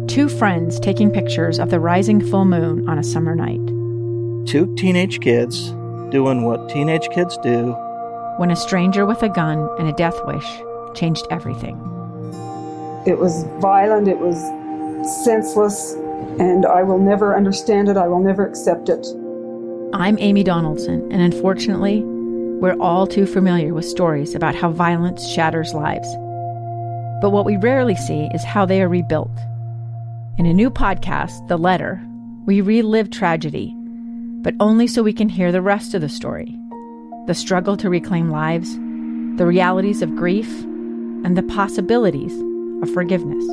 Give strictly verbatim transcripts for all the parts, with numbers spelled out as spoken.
Two friends taking pictures of the rising full moon on a summer night. Two teenage kids doing what teenage kids do. When a stranger with a gun and a death wish changed everything. It was violent, it was senseless, and I will never understand it, I will never accept it. I'm Amy Donaldson, and unfortunately, we're all too familiar with stories about how violence shatters lives. But what we rarely see is how they are rebuilt. In a new podcast, The Letter, we relive tragedy, but only so we can hear the rest of the story. The struggle to reclaim lives, the realities of grief, and the possibilities of forgiveness.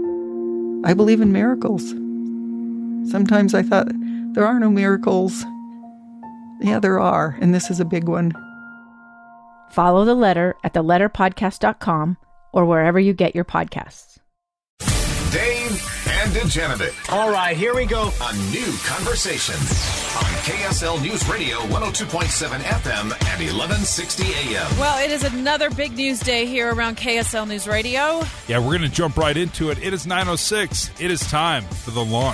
I believe in miracles. Sometimes I thought, there are no miracles. Yeah, there are, and this is a big one. Follow The Letter at the letter podcast dot com or wherever you get your podcasts. Dave and Dejanovic. All right, here we go. A new conversation on K S L News Radio one oh two point seven F M and eleven sixty A M. Well, it is another big news day here around K S L News Radio. Yeah, we're going to jump right into it. It is nine oh six. It is time for the launch.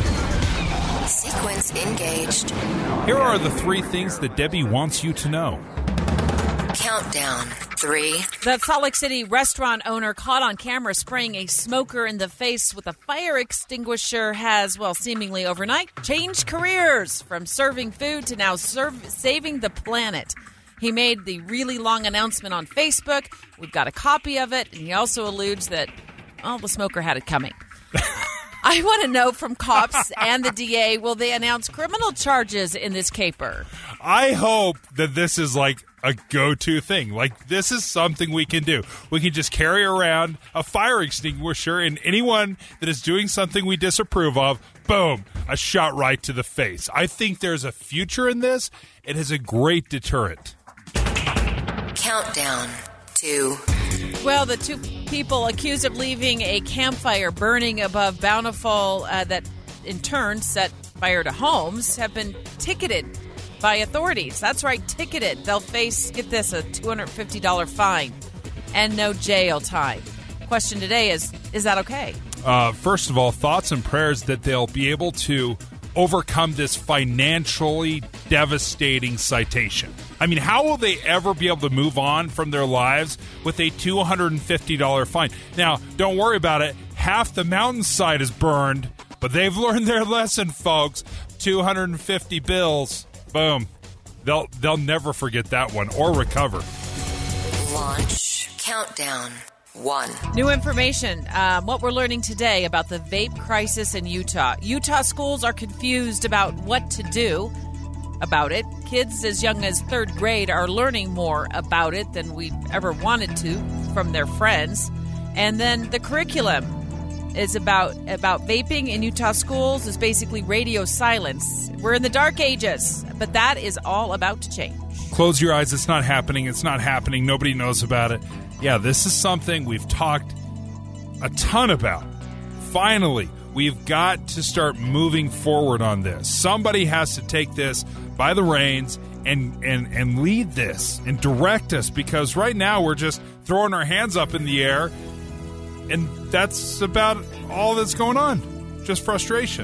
Sequence engaged. Here are the three things that Debbie wants you to know. Countdown. Three. The Salt Lake City restaurant owner caught on camera spraying a smoker in the face with a fire extinguisher has, well, seemingly overnight, changed careers from serving food to now serve, saving the planet. He made the really long announcement on Facebook. We've got a copy of it. And he also alludes that, well, the smoker had it coming. I want to know from cops and the D A, will they announce criminal charges in this caper? I hope that this is like a go-to thing. Like, this is something we can do. We can just carry around a fire extinguisher, and anyone that is doing something we disapprove of, boom, a shot right to the face. I think there's a future in this. It is a great deterrent. Countdown. Two. Well, the two people accused of leaving a campfire burning above Bountiful uh, that in turn set fire to homes have been ticketed by authorities. That's right, ticketed. They'll face, get this, a two hundred fifty dollars fine and no jail time. Question today is, is that okay? Uh, first of all, thoughts and prayers that they'll be able to overcome this financially devastating citation. I mean, how will they ever be able to move on from their lives with a two hundred fifty dollars fine? Now, don't worry about it. Half the mountainside is burned, but they've learned their lesson, folks. two hundred fifty bills. Boom. They'll they'll never forget that one or recover. Launch. Countdown. One. New information. Um, what we're learning today about the vape crisis in Utah. Utah schools are confused about what to do about it. Kids as young as third grade are learning more about it than we ever wanted to from their friends. And then the curriculum is about about vaping in Utah schools is basically radio silence. We're in the dark ages, but that is all about to change. Close your eyes. It's not happening. It's not happening. Nobody knows about it. Yeah, this is something we've talked a ton about. Finally, we've got to start moving forward on this. Somebody has to take this by the reins and, and, and lead this and direct us, because right now we're just throwing our hands up in the air, and that's about all that's going on. Just frustration.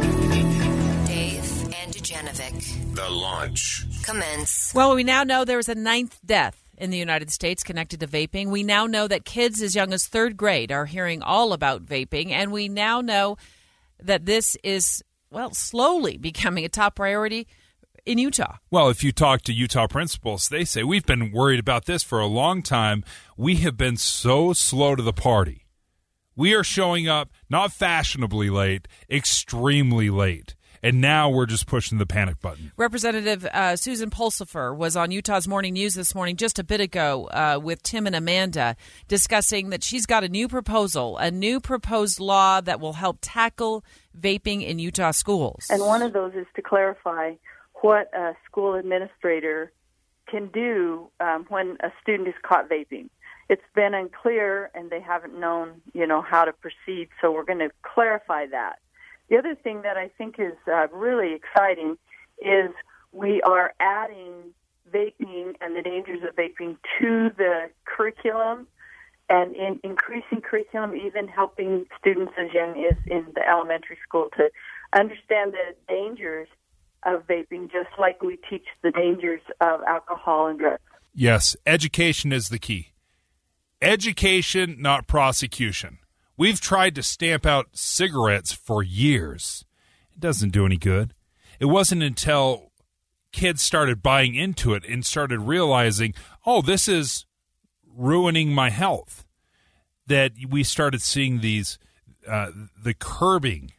Dave and Dejanovic. The launch. Commence. Well, we now know there was a ninth death in the United States connected to vaping. We now know that kids as young as third grade are hearing all about vaping, and we now know that this is, well, slowly becoming a top priority in Utah. Well, if you talk to Utah principals, they say, we've been worried about this for a long time. We have been so slow to the party. We are showing up not fashionably late, extremely late. And now we're just pushing the panic button. Representative uh, Susan Pulsifer was on Utah's Morning News this morning just a bit ago uh, with Tim and Amanda, discussing that she's got a new proposal, a new proposed law that will help tackle vaping in Utah schools. And one of those is to clarify what a school administrator can do um, when a student is caught vaping. It's been unclear, and they haven't known, you know, how to proceed, so we're going to clarify that. The other thing that I think is uh, really exciting is we are adding vaping and the dangers of vaping to the curriculum and in increasing curriculum, even helping students as young as in the elementary school to understand the dangers of vaping, just like we teach the dangers of alcohol and drugs. Yes, education is the key. Education, not prosecution. We've tried to stamp out cigarettes for years. It doesn't do any good. It wasn't until kids started buying into it and started realizing, oh, this is ruining my health, that we started seeing these, uh, the curbing.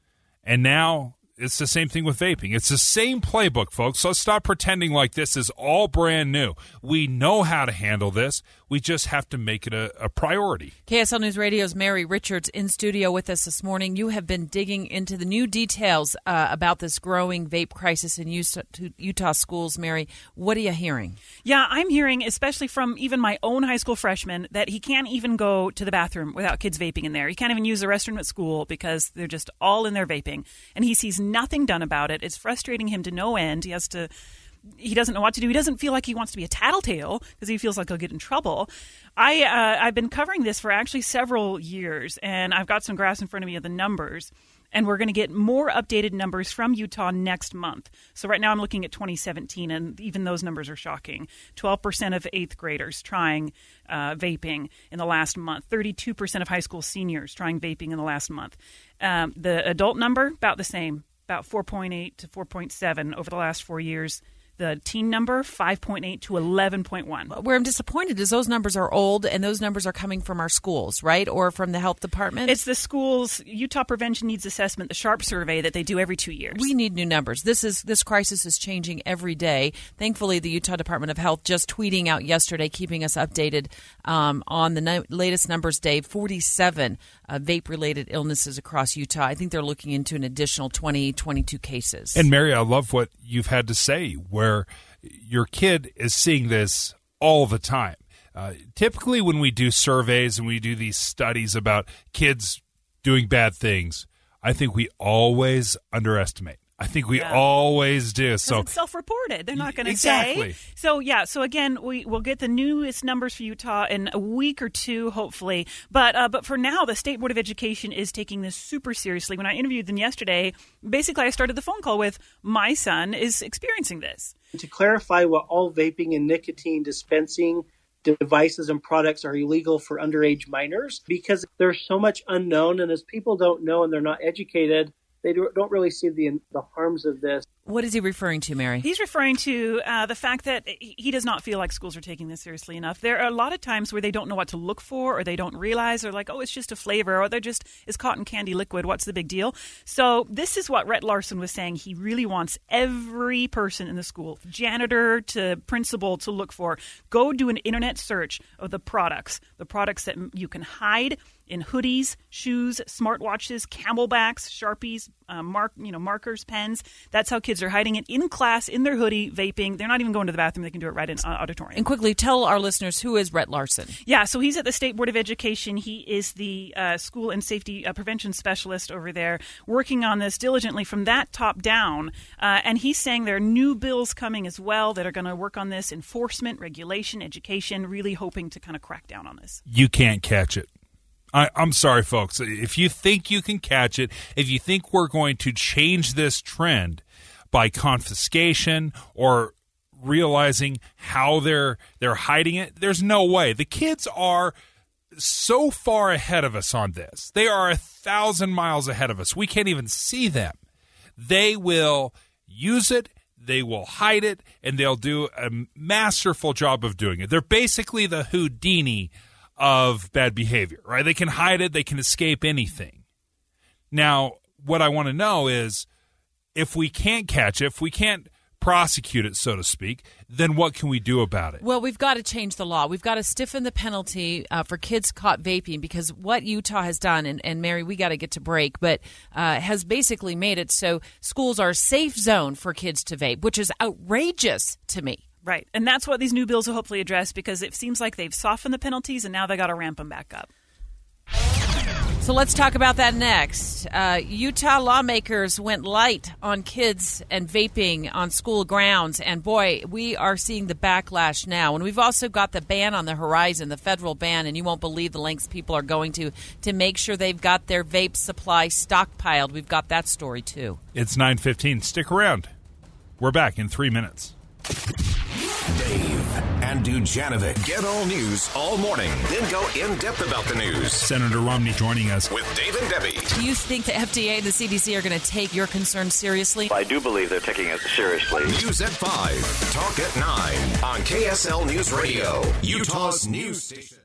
And now it's the same thing with vaping. It's the same playbook, folks. So stop pretending like this is all brand new. We know how to handle this. We just have to make it a, a priority. K S L News Radio's Mary Richards in studio with us this morning. You have been digging into the new details uh, about this growing vape crisis in Utah, Utah schools. Mary, what are you hearing? Yeah, I'm hearing, especially from even my own high school freshman, that he can't even go to the bathroom without kids vaping in there. He can't even use the restroom at school because they're just all in there vaping. And he sees nothing done about it. It's frustrating him to no end. He has to... He doesn't know what to do. He doesn't feel like he wants to be a tattletale because he feels like he'll get in trouble. I, uh, I've been covering this for actually several years, and I've got some graphs in front of me of the numbers, and we're going to get more updated numbers from Utah next month. So right now I'm looking at twenty seventeen, and even those numbers are shocking. twelve percent of eighth graders trying uh, vaping in the last month. thirty-two percent of high school seniors trying vaping in the last month. Um, the adult number, about the same, about four point eight to four point seven over the last four years. The teen number, five point eight to eleven point one. Where I'm disappointed is those numbers are old, and those numbers are coming from our schools, right? Or from the health department? It's the schools' Utah Prevention Needs Assessment, the SHARP survey that they do every two years. We need new numbers. This is this crisis is changing every day. Thankfully, the Utah Department of Health just tweeting out yesterday, keeping us updated um, on the no- latest numbers, Dave. forty-seven uh, vape-related illnesses across Utah. I think they're looking into an additional twenty, twenty-two cases. And Mary, I love what you've had to say, where your kid is seeing this all the time. Uh, typically when we do surveys and we do these studies about kids doing bad things, I think we always underestimate. I think we yeah. always do. So it's self-reported. They're not going to exactly. say. So, yeah. So, again, we, we'll get the newest numbers for Utah in a week or two, hopefully. But uh, but for now, the State Board of Education is taking this super seriously. When I interviewed them yesterday, basically I started the phone call with, my son is experiencing this. To clarify what all vaping and nicotine dispensing devices and products are illegal for underage minors, because there's so much unknown. And as people don't know and they're not educated, they don't really see the the harms of this. What is he referring to, Mary? He's referring to uh, the fact that he does not feel like schools are taking this seriously enough. There are a lot of times where they don't know what to look for, or they don't realize, or like, oh, it's just a flavor, or they're just, it's cotton candy liquid. What's the big deal? So this is what Rhett Larson was saying. He really wants every person in the school, janitor to principal, to look for. Go do an internet search of the products, the products that you can hide in hoodies, shoes, smartwatches, Camelbacks, Sharpies, uh, mark, you know, markers, pens. That's how kids are hiding it in class, in their hoodie, vaping. They're not even going to the bathroom. They can do it right in uh, auditorium. And quickly, tell our listeners, who is Rhett Larson? Yeah, so he's at the State Board of Education. He is the uh, school and safety uh, prevention specialist over there, working on this diligently from that top down. Uh, and he's saying there are new bills coming as well that are going to work on this, enforcement, regulation, education, really hoping to kind of crack down on this. You can't catch it. I, I'm sorry, folks. If you think you can catch it, if you think we're going to change this trend by confiscation or realizing how they're they're hiding it, there's no way. The kids are so far ahead of us on this. They are a thousand miles ahead of us. We can't even see them. They will use it, they will hide it, and they'll do a masterful job of doing it. They're basically the Houdini of bad behavior, right? They can hide it. They can escape anything. Now, what I want to know is, if we can't catch it, if we can't prosecute it, so to speak, then what can we do about it? Well, we've got to change the law. We've got to stiffen the penalty uh, for kids caught vaping, because what Utah has done, and, and Mary, we got to get to break, but uh, has basically made it so schools are a safe zone for kids to vape, which is outrageous to me. Right. And that's what these new bills will hopefully address, because it seems like they've softened the penalties and now they got to ramp them back up. So So let's talk about that next. Uh, Utah lawmakers went light on kids and vaping on school grounds. And boy, we are seeing the backlash now. And we've also got the ban on the horizon, the federal ban. And you won't believe the lengths people are going to to make sure they've got their vape supply stockpiled. We've got that story, too. It's nine fifteen. Stick around. We're back in three minutes. Dave and Dujanovic. Get all news all morning. Then go in-depth about the news. Senator Romney joining us. With Dave and Debbie. Do you think the F D A and the C D C are going to take your concerns seriously? I do believe they're taking it seriously. News at five. Talk at nine. On K S L News Radio. Utah's news station.